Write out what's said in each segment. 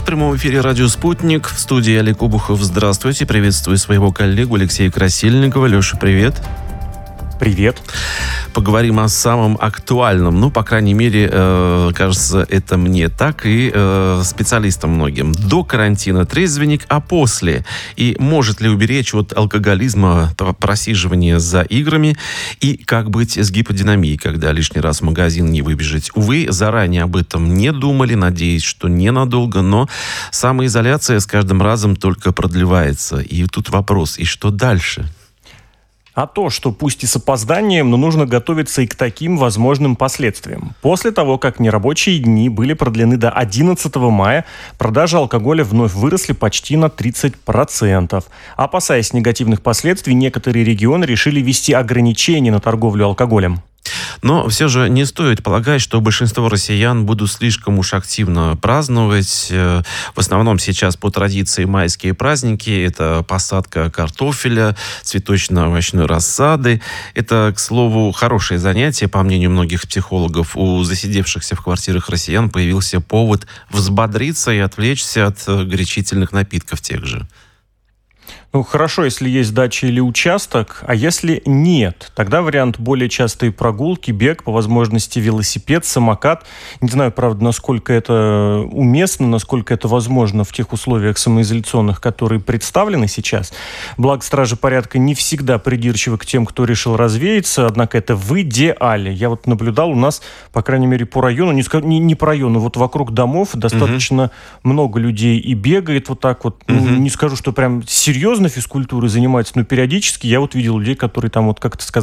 прямом эфире «Радио Спутник». В студии Олег Обухов. Здравствуйте. Приветствую своего коллегу Алексея Красильникова. Леша, привет. Привет. Поговорим о самом актуальном. По крайней мере, кажется, это мне так и специалистам многим. До карантина трезвенник, а после? И может ли уберечь от алкоголизма просиживание за играми? И как быть с гиподинамией, когда лишний раз в магазин не выбежать? Увы, заранее об этом не думали, надеюсь, что ненадолго, но самоизоляция с каждым разом только продлевается. И тут вопрос, и что дальше? А то, что пусть и с опозданием, но нужно готовиться и к таким возможным последствиям. После того, как нерабочие дни были продлены до 11 мая, продажи алкоголя вновь выросли почти на 30%. Опасаясь негативных последствий, некоторые регионы решили ввести ограничения на торговлю алкоголем. Но все же не стоит полагать, что большинство россиян будут слишком уж активно праздновать. В основном сейчас по традиции майские праздники. Это посадка картофеля, цветочно-овощной рассады. Это, к слову, хорошее занятие. По мнению многих психологов, у засидевшихся в квартирах россиян появился повод взбодриться и отвлечься от горячительных напитков тех же. Хорошо, если есть дача или участок, а если нет, тогда вариант более частые прогулки, бег, по возможности велосипед, самокат. Не знаю, правда, насколько это уместно, насколько это возможно в тех условиях самоизоляционных, которые представлены сейчас. Благо, стражи порядка не всегда придирчивы к тем, кто решил развеяться, однако это в идеале. Я наблюдал у нас, по крайней мере, по району, не по району, вокруг домов достаточно много людей и бегает не скажу, что прям серьезно физкультурой занимаются, но периодически я видел людей, которые там,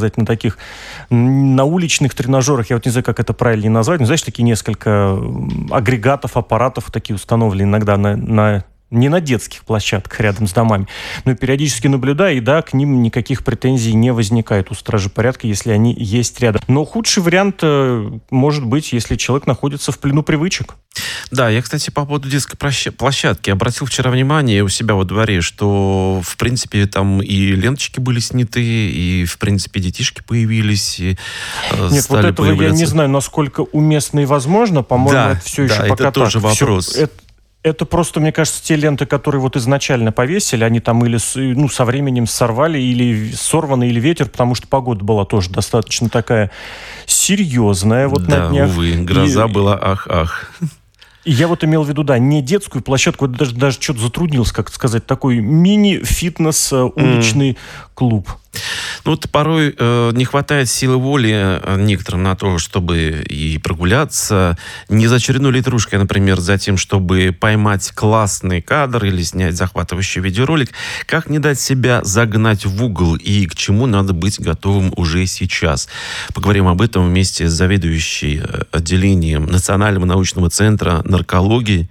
на уличных тренажерах, я не знаю, как это правильно назвать, но, знаешь, такие несколько агрегатов, аппаратов такие установлены иногда не на детских площадках рядом с домами, но периодически наблюдаю, и да, к ним никаких претензий не возникает у стражи порядка, если они есть рядом. Но худший вариант может быть, если человек находится в плену привычек. Да, я, кстати, по поводу детской площадки обратил вчера внимание у себя во дворе, что, в принципе, там и ленточки были сняты, и, в принципе, детишки появились, Нет, стали этого появляться. Я не знаю, насколько уместно и возможно. По-моему, это все еще пока это тоже так. вопрос. Это просто, мне кажется, те ленты, которые изначально повесили, они там или со временем сорвали, или сорваны, или ветер, потому что погода была тоже достаточно такая серьезная на днях. Увы, гроза была ах-ах. И я имел в виду, не детскую площадку, даже что-то затруднился, как сказать, такой мини-фитнес уличный клуб. Порой не хватает силы воли некоторым на то, чтобы и прогуляться. Не за очередной литрушкой, например, за тем, чтобы поймать классный кадр или снять захватывающий видеоролик. Как не дать себя загнать в угол и к чему надо быть готовым уже сейчас? Поговорим об этом вместе с заведующей отделением Национального научного центра наркологии,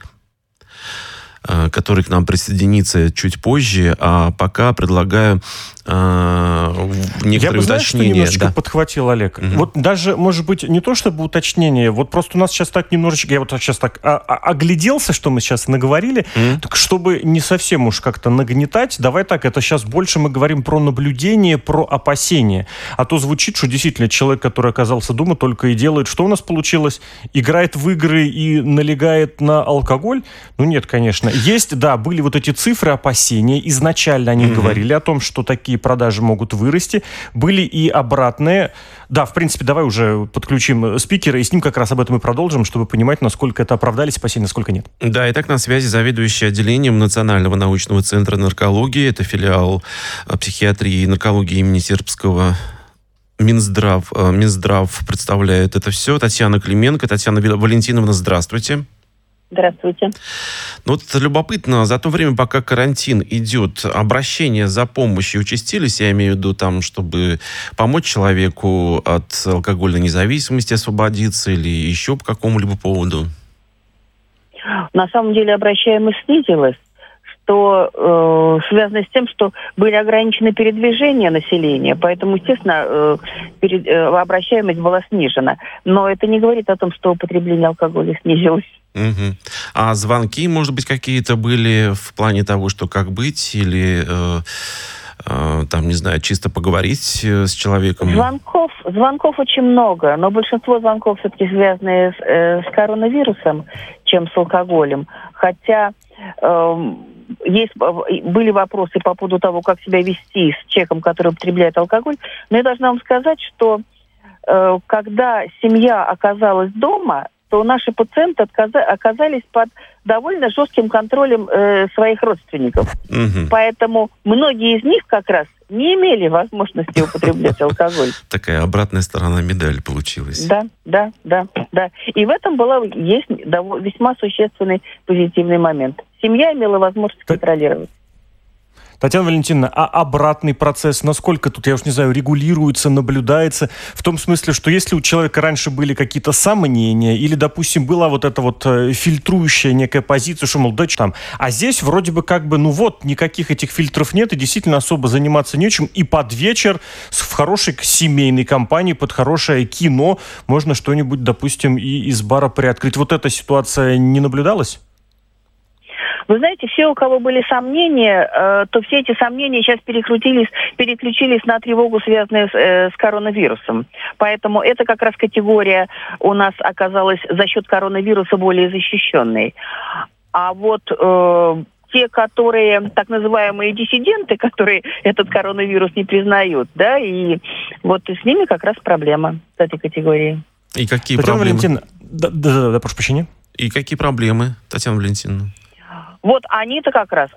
который к нам присоединится чуть позже, а пока предлагаю некоторые уточнения. Что немножечко подхватил, Олег. Даже, может быть, не то чтобы уточнение, просто у нас сейчас так немножечко, я сейчас так огляделся, что мы сейчас наговорили, так чтобы не совсем уж как-то нагнетать, давай так, это сейчас больше мы говорим про наблюдение, про опасения. А то звучит, что действительно человек, который оказался дома, только и делает, что у нас получилось? Играет в игры и налегает на алкоголь? Нет, конечно. Есть, были эти цифры опасения, изначально они говорили о том, что такие продажи могут вырасти. Были и обратные. Да, в принципе, давай уже подключим спикера, и с ним как раз об этом и продолжим, чтобы понимать, насколько это оправдались опасения, насколько нет. Да, итак, на связи заведующий отделением Национального научного центра наркологии. Это филиал психиатрии и наркологии имени Сербского. Минздрав представляет это все. Татьяна Клименко. Татьяна Валентиновна, здравствуйте. Здравствуйте. Любопытно, за то время, пока карантин идет, обращения за помощью участились, я имею в виду, чтобы помочь человеку от алкогольной независимости освободиться или еще по какому-либо поводу? На самом деле обращаемость снизилась, что связано с тем, что были ограничены передвижения населения, поэтому, естественно, обращаемость была снижена. Но это не говорит о том, что употребление алкоголя снизилось. Угу. А звонки, может быть, какие-то были в плане того, что как быть, или чисто поговорить с человеком? Звонков очень много, но большинство звонков все-таки связаны с коронавирусом, чем с алкоголем. Хотя были вопросы по поводу того, как себя вести с человеком, который употребляет алкоголь. Но я должна вам сказать, что когда семья оказалась дома, то наши пациенты оказались под довольно жестким контролем своих родственников. Угу. Поэтому многие из них как раз не имели возможности употреблять алкоголь. Такая обратная сторона медали получилась. Да. И в этом есть весьма существенный позитивный момент. Семья имела возможность контролировать. Татьяна Валентиновна, а обратный процесс, насколько тут, я уж не знаю, регулируется, наблюдается? В том смысле, что если у человека раньше были какие-то сомнения, или, допустим, была вот эта вот фильтрующая некая позиция, что, мол, да что там, а здесь вроде бы как бы, никаких этих фильтров нет, и действительно особо заниматься нечем, и под вечер в хорошей семейной компании, под хорошее кино можно что-нибудь, допустим, и из бара приоткрыть. Вот эта ситуация не наблюдалась? Вы знаете, все, у кого были сомнения, то все эти сомнения сейчас переключились на тревогу, связанную с коронавирусом. Поэтому эта как раз категория у нас оказалась за счет коронавируса более защищенной. А вот те, которые, так называемые диссиденты, которые этот коронавирус не признают, да, и вот с ними как раз проблема с этой категорией. И какие Татьяна проблемы? Валентиновна, да, прошу прощения. И какие проблемы, Татьяна Валентиновна? Вот они-то как раз,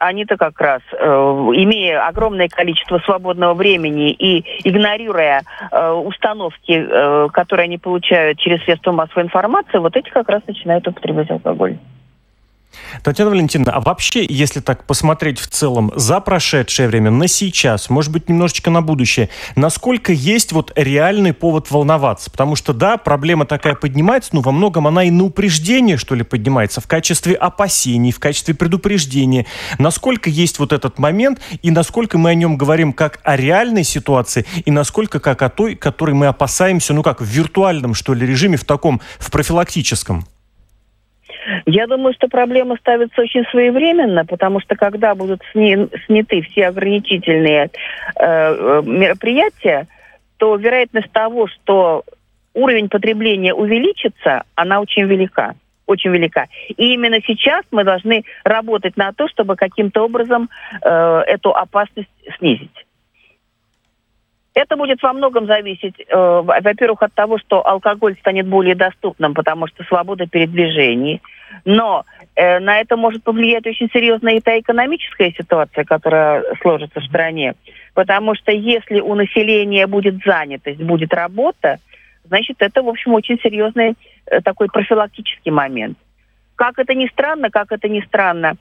имея огромное количество свободного времени и игнорируя установки, которые они получают через средства массовой информации, вот эти как раз начинают употреблять алкоголь. Татьяна Валентиновна, а вообще, если так посмотреть в целом за прошедшее время, на сейчас, может быть, немножечко на будущее, насколько есть вот реальный повод волноваться? Потому что, да, проблема такая поднимается, но во многом она и на упреждение, что ли, поднимается, в качестве опасений, в качестве предупреждения. Насколько есть вот этот момент, и насколько мы о нем говорим как о реальной ситуации, и насколько как о той, которой мы опасаемся, в виртуальном, что ли, режиме, в профилактическом? Я думаю, что проблема ставится очень своевременно, потому что когда будут сняты все ограничительные мероприятия, то вероятность того, что уровень потребления увеличится, она очень велика. Очень велика. И именно сейчас мы должны работать на то, чтобы каким-то образом эту опасность снизить. Это будет во многом зависеть, во-первых, от того, что алкоголь станет более доступным, потому что свобода передвижений. Но на это может повлиять очень серьезно и та экономическая ситуация, которая сложится в стране. Потому что если у населения будет занятость, будет работа, значит, это, в общем, очень серьезный такой профилактический момент. Как это ни странно,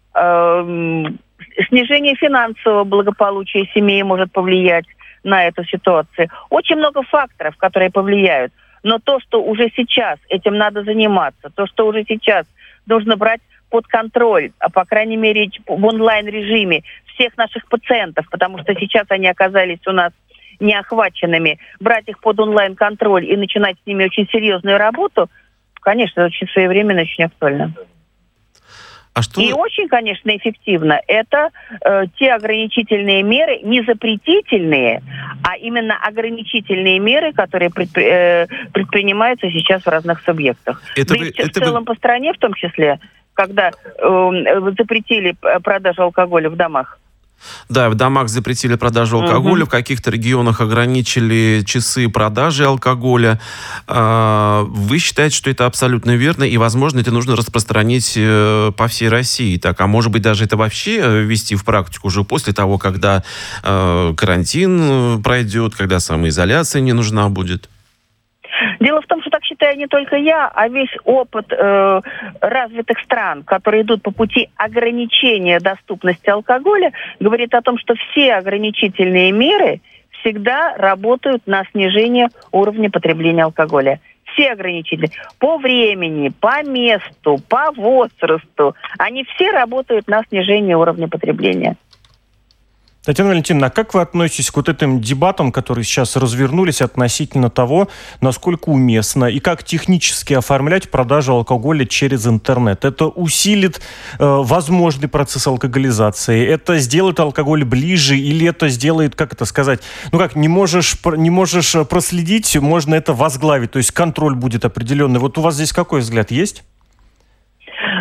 снижение финансового благополучия семьи может повлиять на эту ситуацию. Очень много факторов, которые повлияют. Но то, что уже сейчас этим надо заниматься, то, что уже сейчас нужно брать под контроль, по крайней мере, в онлайн-режиме всех наших пациентов, потому что сейчас они оказались у нас неохваченными, брать их под онлайн-контроль и начинать с ними очень серьезную работу, конечно, очень своевременно, очень актуально. И очень, конечно, эффективно это те ограничительные меры, не запретительные, а именно ограничительные меры, которые предпринимаются сейчас в разных субъектах. В целом по стране в том числе, когда запретили продажу алкоголя в домах. Да, в домах запретили продажу алкоголя, в каких-то регионах ограничили часы продажи алкоголя. Вы считаете, что это абсолютно верно, и, возможно, это нужно распространить по всей России? Так, а может быть, даже это вообще ввести в практику уже после того, когда карантин пройдет, когда самоизоляция не нужна будет? Дело в том, что так считаю не только я, а весь опыт развитых стран, которые идут по пути ограничения доступности алкоголя, говорит о том, что все ограничительные меры всегда работают на снижение уровня потребления алкоголя. Все ограничители. По времени, по месту, по возрасту. Они все работают на снижение уровня потребления. Татьяна Валентиновна, а как вы относитесь к вот этим дебатам, которые сейчас развернулись относительно того, насколько уместно и как технически оформлять продажу алкоголя через интернет? Это усилит возможный процесс алкоголизации? Это сделает алкоголь ближе или это сделает, как это сказать, не можешь проследить, можно это возглавить, то есть контроль будет определенный. Вот у вас здесь какой взгляд есть?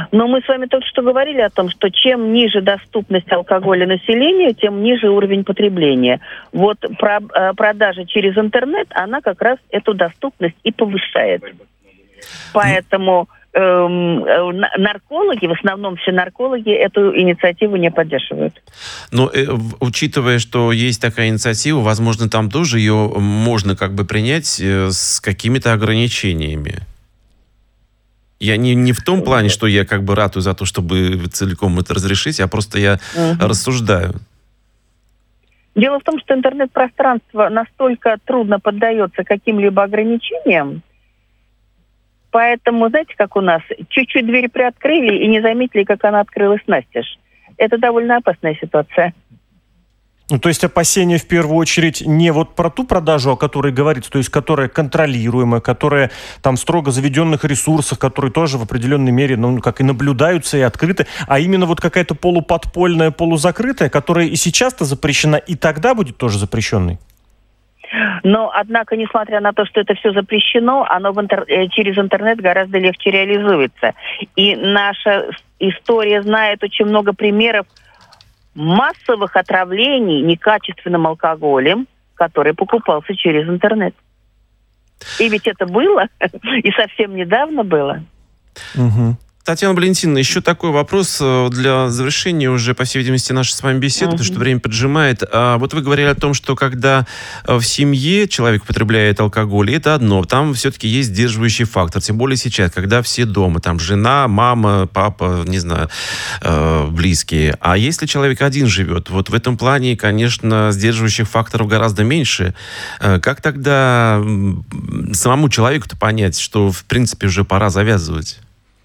Но мы с вами только что говорили о том, что чем ниже доступность алкоголя населению, тем ниже уровень потребления. Вот продажа через интернет, она как раз эту доступность и повышает. Поэтому наркологи, в основном все наркологи, эту инициативу не поддерживают. Но учитывая, что есть такая инициатива, возможно, там тоже ее можно как бы принять с какими-то ограничениями. Я не в том плане, что я как бы ратую за то, чтобы целиком это разрешить, а просто я рассуждаю. Дело в том, что интернет-пространство настолько трудно поддается каким-либо ограничениям, поэтому, знаете, как у нас, чуть-чуть дверь приоткрыли и не заметили, как она открылась настежь. Это довольно опасная ситуация. Ну, то есть опасения в первую очередь не вот про ту продажу, о которой говорится, то есть которая контролируемая, которая там в строго заведенных ресурсах, которые тоже в определенной мере, ну, как и наблюдаются и открыты, а именно вот какая-то полуподпольная, полузакрытая, которая и сейчас-то запрещена, и тогда будет тоже запрещенной? Но, однако, несмотря на то, что это все запрещено, оно через интернет гораздо легче реализуется. И наша история знает очень много примеров массовых отравлений некачественным алкоголем, который покупался через интернет. И ведь это было, и совсем недавно было. Угу. Татьяна Валентиновна, еще такой вопрос для завершения уже, по всей видимости, нашей с вами беседы, потому что время поджимает. Вот вы говорили о том, что когда в семье человек употребляет алкоголь, это одно, там все-таки есть сдерживающий фактор, тем более сейчас, когда все дома, там жена, мама, папа, не знаю, близкие. А если человек один живет, вот в этом плане, конечно, сдерживающих факторов гораздо меньше. Как тогда самому человеку-то понять, что, в принципе, уже пора завязывать?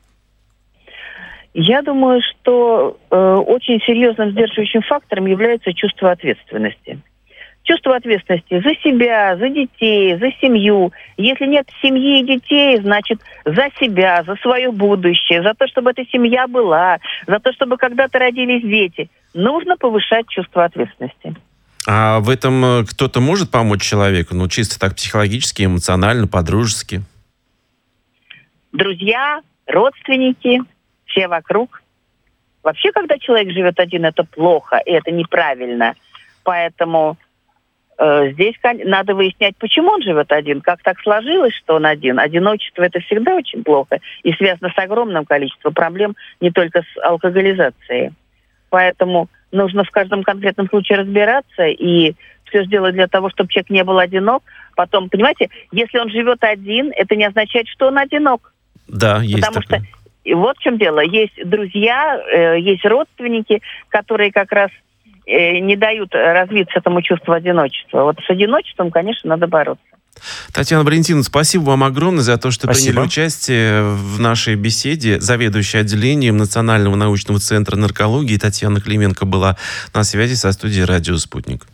Я думаю, что очень серьезным сдерживающим фактором является чувство ответственности. Чувство ответственности за себя, за детей, за семью. Если нет семьи и детей, значит, за себя, за свое будущее, за то, чтобы эта семья была, за то, чтобы когда-то родились дети. Нужно повышать чувство ответственности. А в этом кто-то может помочь человеку? Ну, чисто так психологически, эмоционально, по-дружески? Друзья, родственники, все вокруг. Вообще, когда человек живет один, это плохо, и это неправильно. Поэтому здесь надо выяснять, почему он живет один. Как так сложилось, что он один. Одиночество – это всегда очень плохо и связано с огромным количеством проблем, не только с алкоголизацией. Поэтому нужно в каждом конкретном случае разбираться и все сделать для того, чтобы человек не был одинок. Потом, понимаете, если он живет один, это не означает, что он одинок. Да, есть потому такое. И вот в чем дело. Есть друзья, есть родственники, которые как раз не дают развиться этому чувству одиночества. Вот с одиночеством, конечно, надо бороться. Татьяна Валентиновна, спасибо вам огромное за то, что Спасибо. приняли участие в нашей беседе. Заведующая отделением Национального научного центра наркологии Татьяна Клименко была на связи со студией «Радио Спутник».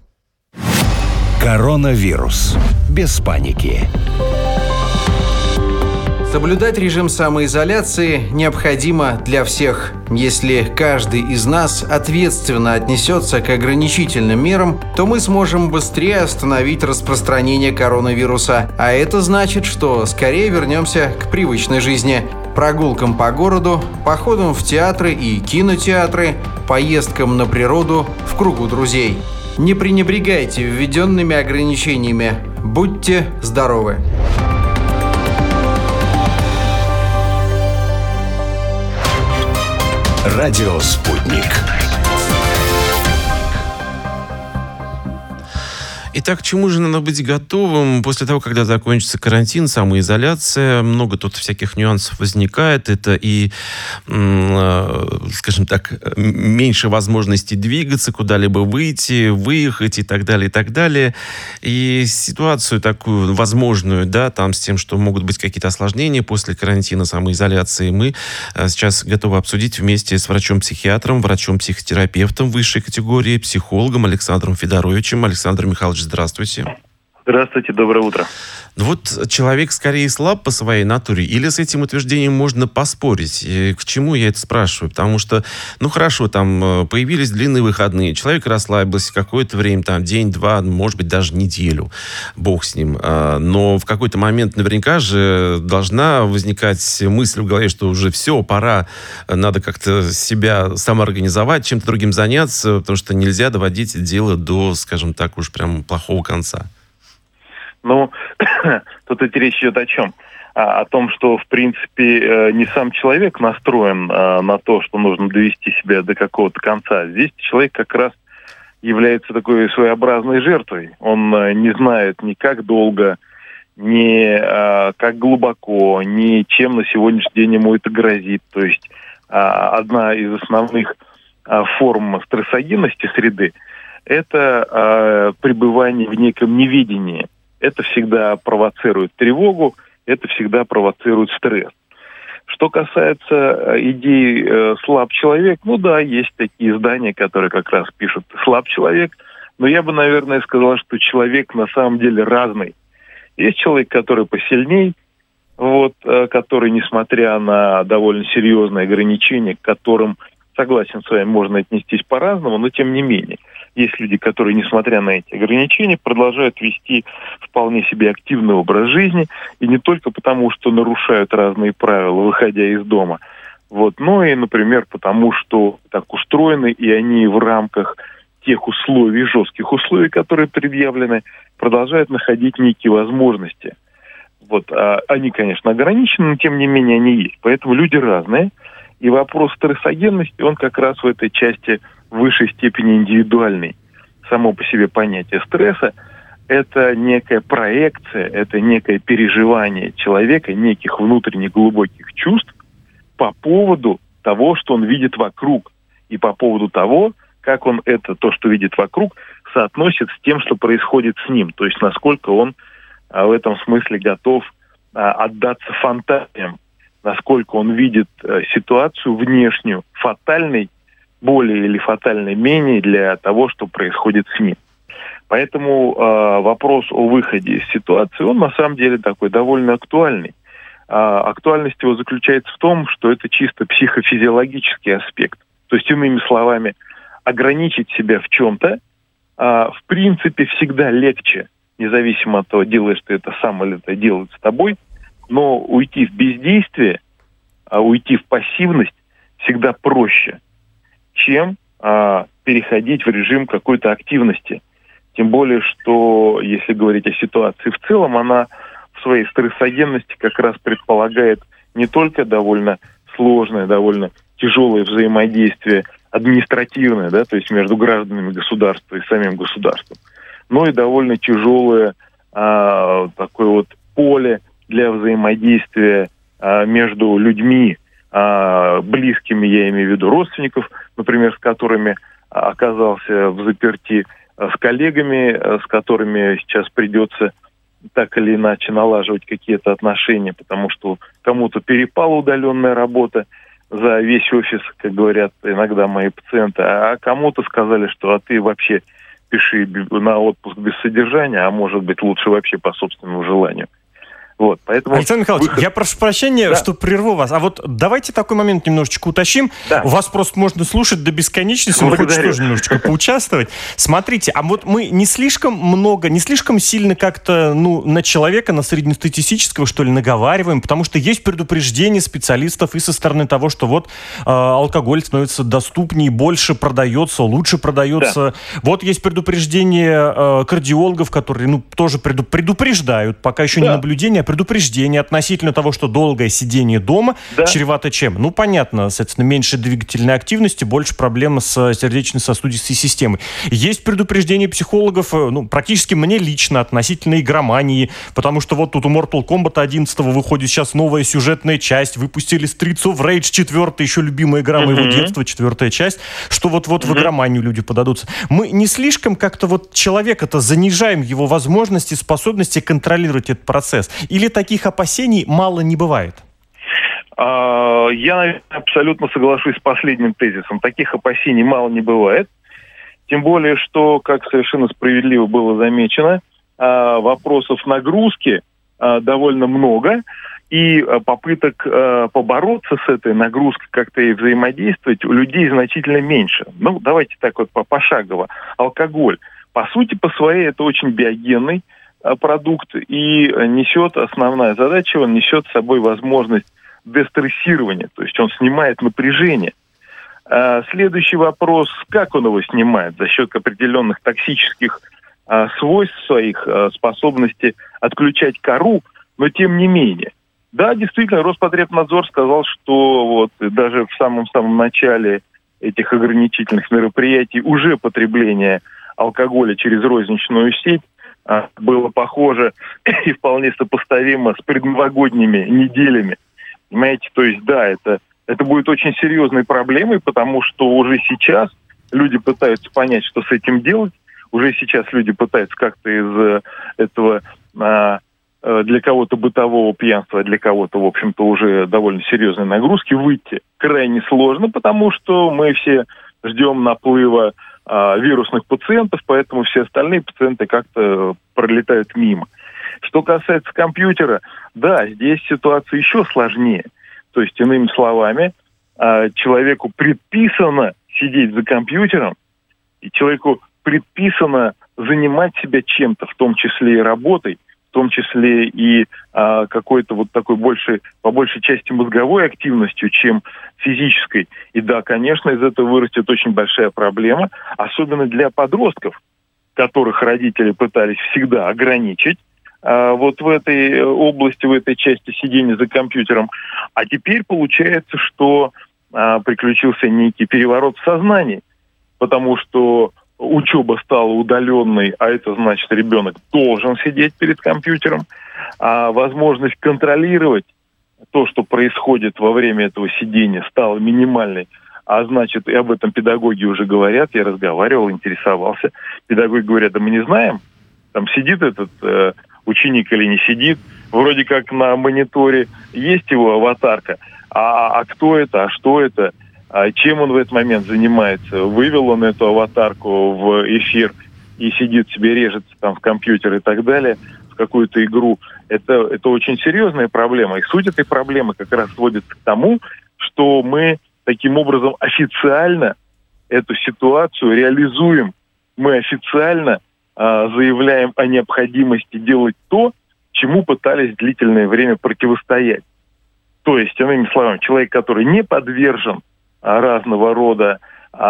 Коронавирус. Без паники. Соблюдать режим самоизоляции необходимо для всех. Если каждый из нас ответственно отнесется к ограничительным мерам, то мы сможем быстрее остановить распространение коронавируса. А это значит, что скорее вернемся к привычной жизни. Прогулкам по городу, походам в театры и кинотеатры, поездкам на природу в кругу друзей. Не пренебрегайте введенными ограничениями. Будьте здоровы! Радио «Спутник». Итак, к чему же надо быть готовым после того, когда закончится карантин, самоизоляция? Много тут всяких нюансов возникает. Это и, скажем так, меньше возможностей двигаться, куда-либо выйти, выехать и так далее, и так далее. И ситуацию такую возможную, да, там с тем, что могут быть какие-то осложнения после карантина, самоизоляции, мы сейчас готовы обсудить вместе с врачом-психиатром, врачом-психотерапевтом высшей категории, психологом Александром Федоровичем. Александр Михайлович, здравствуйте. Здравствуйте, доброе утро. Вот человек скорее слаб по своей натуре, или с этим утверждением можно поспорить? И к чему я это спрашиваю? Потому что, хорошо, там появились длинные выходные, человек расслабился какое-то время, там день-два, может быть, даже неделю, бог с ним. Но в какой-то момент наверняка же должна возникать мысль в голове, что уже все, пора, надо как-то себя самоорганизовать, чем-то другим заняться, потому что нельзя доводить дело до, скажем так, уж прям плохого конца. Тут ведь речь идет о чем? О том, что, в принципе, не сам человек настроен на то, что нужно довести себя до какого-то конца. Здесь человек как раз является такой своеобразной жертвой. Он не знает ни как долго, ни как глубоко, ни чем на сегодняшний день ему это грозит. То есть одна из основных форм стрессогенности среды – это пребывание в неком неведении. Это всегда провоцирует тревогу, это всегда провоцирует стресс. Что касается идеи «слаб человек», есть такие издания, которые как раз пишут «слаб человек», но я бы, наверное, сказал, что человек на самом деле разный. Есть человек, который посильней, который, несмотря на довольно серьезные ограничения, к которым, согласен с вами, можно отнестись по-разному, но тем не менее. Есть люди, которые, несмотря на эти ограничения, продолжают вести вполне себе активный образ жизни, и не только потому, что нарушают разные правила, выходя из дома, но и, например, потому, что так устроены, и они в рамках тех условий, жестких условий, которые предъявлены, продолжают находить некие возможности. Они, конечно, ограничены, но тем не менее они есть. Поэтому люди разные, и вопрос стрессогенности, он как раз в этой части в высшей степени индивидуальный. Само по себе понятие стресса – это некая проекция, это некое переживание человека, неких внутренних глубоких чувств по поводу того, что он видит вокруг, и по поводу того, как он то, что видит вокруг, соотносит с тем, что происходит с ним. То есть насколько он в этом смысле готов отдаться фантазиям, насколько он видит ситуацию внешнюю, фатальной, более или фатальной менее для того, что происходит с ним. Поэтому вопрос о выходе из ситуации, он на самом деле такой довольно актуальный. Актуальность его заключается в том, что это чисто психофизиологический аспект. То есть, иными словами, ограничить себя в чем-то, в принципе, всегда легче, независимо от того, делаешь ты это сам или это делают с тобой, но уйти в бездействие, уйти в пассивность всегда проще, чем переходить в режим какой-то активности. Тем более, что, если говорить о ситуации в целом, она в своей стрессогенности как раз предполагает не только довольно сложное, довольно тяжелое взаимодействие административное, то есть между гражданами государства и самим государством, но и довольно тяжелое такое поле для взаимодействия между людьми, близкими, я имею в виду родственников, например, с которыми оказался в заперти, с коллегами, с которыми сейчас придется так или иначе налаживать какие-то отношения, потому что кому-то перепала удаленная работа за весь офис, как говорят иногда мои пациенты, а кому-то сказали, что а ты вообще пиши на отпуск без содержания, а может быть лучше вообще по собственному желанию. Поэтому Александр Михайлович, я прошу прощения, что прерву вас. А давайте такой момент немножечко уточним. Да. Вас просто можно слушать до бесконечности, но хочется тоже немножечко поучаствовать. Смотрите, мы не слишком сильно как-то на человека, на среднестатистического, что ли, наговариваем, потому что есть предупреждение специалистов и со стороны того, что алкоголь становится доступнее, больше продается, лучше продается. Да. Есть предупреждение кардиологов, которые тоже предупреждают, пока еще не наблюдение, предупреждение относительно того, что долгое сидение дома чревато чем? Понятно, соответственно, меньше двигательной активности, больше проблем с сердечно-сосудистой системой. Есть предупреждение психологов, практически мне лично, относительно игромании, потому что тут у Mortal Kombat 11 выходит сейчас новая сюжетная часть, выпустили Streets of Rage 4, еще любимая игра моего детства, 4 часть, что в игроманию люди подадутся. Мы не слишком как-то человека-то занижаем его возможности, способности контролировать этот процесс? Или таких опасений мало не бывает? Я, наверное, абсолютно соглашусь с последним тезисом. Таких опасений мало не бывает. Тем более, что, как совершенно справедливо было замечено, вопросов нагрузки довольно много, и попыток побороться с этой нагрузкой, как-то и взаимодействовать у людей значительно меньше. Ну, давайте так вот пошагово. Алкоголь, по сути, по своей, это очень биогенный продукт, и несет, основная задача, он несет с собой возможность дестрессирования, то есть он снимает напряжение. Следующий вопрос, как он его снимает? За счет определенных токсических свойств своих, способности отключать кору, но тем не менее. Да, действительно, Роспотребнадзор сказал, что вот даже в самом начале этих ограничительных мероприятий уже потребление алкоголя через розничную сеть было похоже и вполне сопоставимо с предновогодними неделями. Понимаете, то есть, да, это будет очень серьезной проблемой, потому что уже сейчас люди пытаются понять, что с этим делать. Уже сейчас люди пытаются как-то из этого для кого-то бытового пьянства, а для кого-то, в общем-то, уже довольно серьезной нагрузки выйти крайне сложно, потому что мы все ждем наплыва вирусных пациентов, поэтому все остальные пациенты как-то пролетают мимо. Что касается компьютера, да, здесь ситуация еще сложнее. То есть, иными словами, человеку предписано сидеть за компьютером, и человеку предписано занимать себя чем-то, в том числе и работой, в том числе и какой-то вот такой по большей части мозговой активностью, чем физической. И да, конечно, из этого вырастет очень большая проблема, особенно для подростков, которых родители пытались всегда ограничить вот в этой области, в этой части сидения за компьютером. А теперь получается, что приключился некий переворот в сознании, потому что учеба стала удаленной, а это значит, ребенок должен сидеть перед компьютером, а возможность контролировать то, что происходит во время этого сидения, стала минимальной. А значит, и об этом педагоги уже говорят, я разговаривал, интересовался. Педагоги говорят, да мы не знаем, там сидит этот ученик или не сидит. Вроде как на мониторе есть его аватарка, а кто это, а что это? Чем он в этот момент занимается? Вывел он эту аватарку в эфир и сидит себе, режется там в компьютер и так далее, в какую-то игру. Это очень серьезная проблема. И суть этой проблемы как раз сводится к тому, что мы таким образом официально эту ситуацию реализуем. Мы официально заявляем о необходимости делать то, чему пытались длительное время противостоять. То есть, иными словами, человек, который не подвержен разного рода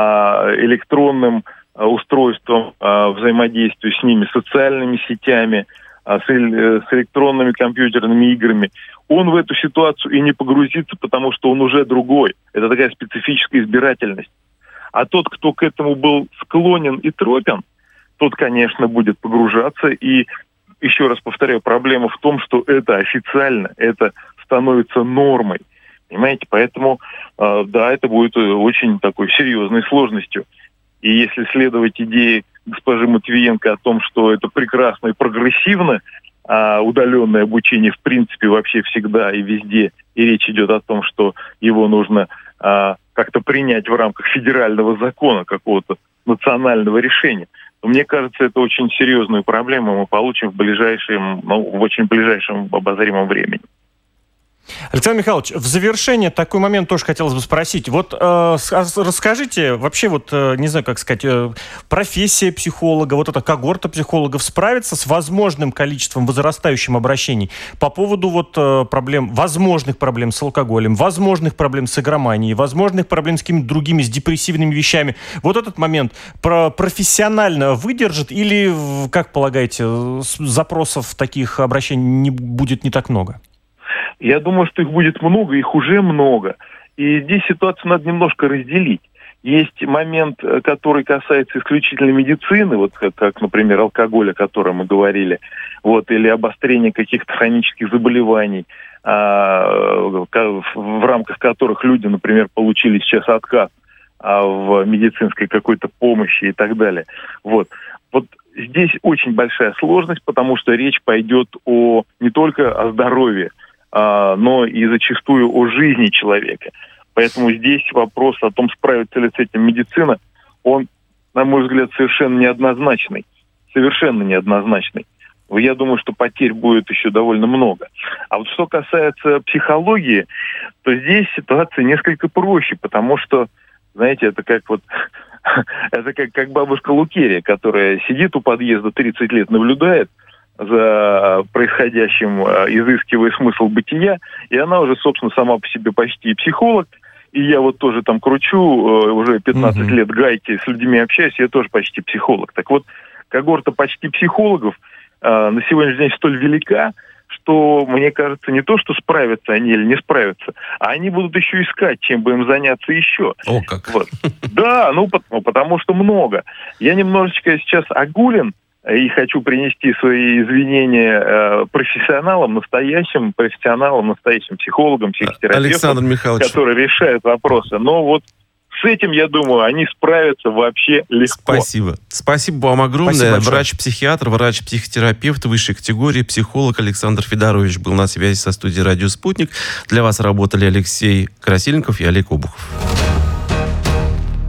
электронным устройствам, взаимодействию с ними, социальными сетями, с электронными компьютерными играми, он в эту ситуацию и не погрузится, потому что он уже другой. Это такая специфическая избирательность. А тот, кто к этому был склонен и тропен, тот, конечно, будет погружаться. И, еще раз повторяю, проблема в том, что это официально, это становится нормой. Понимаете? Поэтому, да, это будет очень такой серьезной сложностью. И если следовать идее госпожи Матвиенко о том, что это прекрасно и прогрессивно, удаленное обучение в принципе вообще всегда и везде, и речь идет о том, что его нужно как-то принять в рамках федерального закона, какого-то национального решения, то мне кажется, это очень серьезную проблему мы получим в очень ближайшем обозримом времени. Александр Михайлович, в завершение такой момент тоже хотелось бы спросить. Вот расскажите, вообще не знаю, как сказать, профессия психолога, вот эта когорта психологов справится с возможным количеством возрастающим обращений по поводу возможных проблем с алкоголем, возможных проблем с игроманией, возможных проблем с какими-то другими, с депрессивными вещами. Вот этот момент профессионально выдержит или, как полагаете, запросов таких обращений будет не так много? Я думаю, что их будет много, их уже много. И здесь ситуацию надо немножко разделить. Есть момент, который касается исключительно медицины, вот как, например, алкоголь, о котором мы говорили, или обострение каких-то хронических заболеваний, в рамках которых люди, например, получили сейчас отказ в медицинской какой-то помощи и так далее. Вот здесь очень большая сложность, потому что речь пойдет не только о здоровье, но и зачастую о жизни человека. Поэтому здесь вопрос о том, справится ли с этим медицина, он, на мой взгляд, совершенно неоднозначный. Совершенно неоднозначный. я думаю, что потерь будет еще довольно много. А вот что касается психологии, то здесь ситуация несколько проще, потому что, знаете, это как вот это как бабушка Лукерия, которая сидит у подъезда 30 лет, наблюдает за происходящим, изыскивая смысл бытия, и она уже, собственно, сама по себе почти психолог. И я вот тоже там кручу уже 15 лет гайки, с людьми общаюсь, я тоже почти психолог. Так вот, когорта почти психологов на сегодняшний день столь велика, что, мне кажется, не то, что справятся они или не справятся, а они будут еще искать, чем бы им заняться еще. О, как. Вот. Да, потому что много. Я немножечко сейчас огулен и хочу принести свои извинения профессионалам, настоящим психологам, психотерапевтам, которые решают вопросы. Но вот с этим, я думаю, они справятся вообще легко. Спасибо. Спасибо вам огромное. Врач-психиатр, врач-психотерапевт высшей категории, психолог Александр Федорович был на связи со студией «Радио Спутник». Для вас работали Алексей Красильников и Олег Обухов.